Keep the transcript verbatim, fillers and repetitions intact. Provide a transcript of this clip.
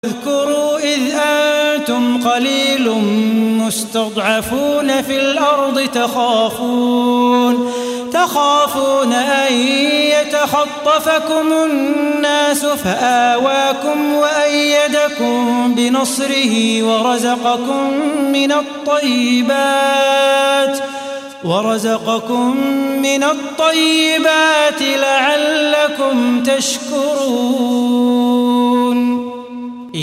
اذكروا إذ أنتم قليل مستضعفون في الأرض تخافون تخافون أن يتخطفكم الناس فآواكم وأيدكم بنصره ورزقكم من الطيبات ورزقكم من الطيبات لعلكم تشكرون.